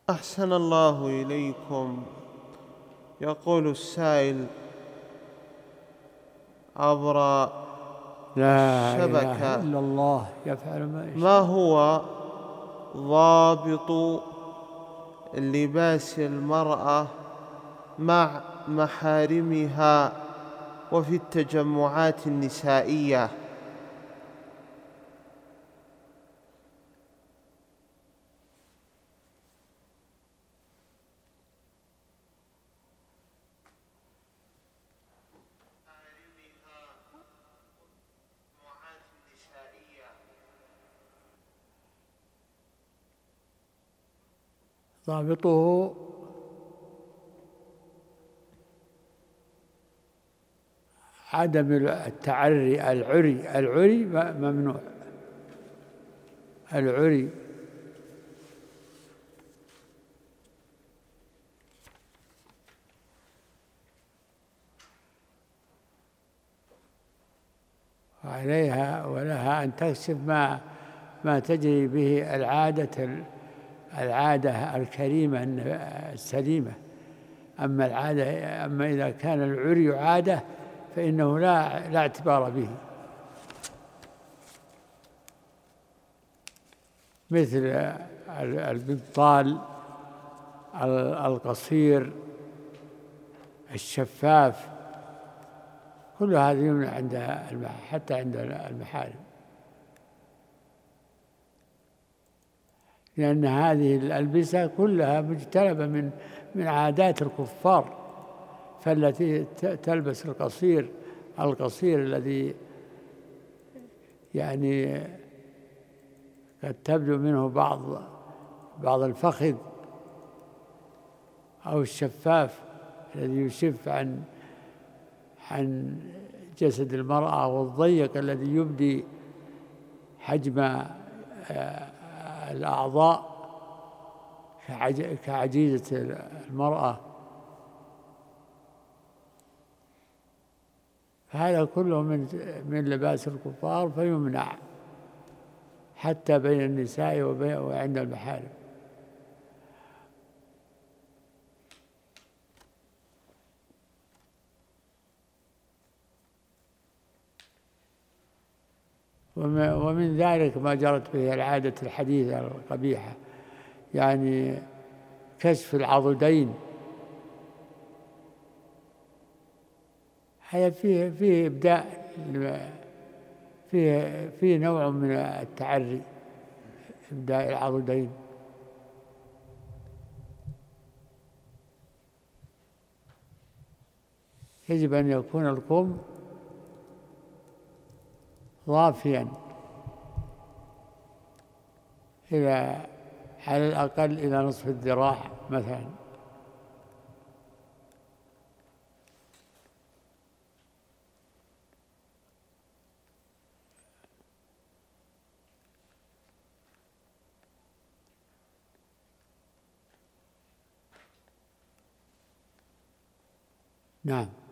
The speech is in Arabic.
أحسن الله إليكم. يقول السائل عبر لا إله الشبكة: إلا الله يفعل ما ما يشاء. هو ضابط لباس المرأة مع محارمها وفي التجمعات النسائية؟ ضابطه عدم التعري. العري ممنوع. العري عليها ولها أن تكشف ما تجري به العادة الكريمة السليمة. أما إذا كان العري عادة فإنه لا اعتبار به، مثل البنطال القصير الشفاف، كل هذا يمنع حتى عند المحارم، لأن هذه الألبسة كلها مجتلبة من عادات الكفار. فالتي تلبس القصير الذي يعني قد تبدو منه بعض الفخذ، أو الشفاف الذي يشف عن جسد المرأة، والضيق الذي يبدي حجم الأعضاء كعجيزة المرأة. هذا كله من لباس الكفار، فيمنع حتى بين النساء وعند المحارم. ومن ذلك ما جرت به العادة الحديثة القبيحة، يعني كشف العضدين. هذا فيه إبداء، فيه نوع من التعري، إبداء العضدين. يجب أن يكون الكم ضافيا على الأقل إلى نصف الذراع مثلا. نعم.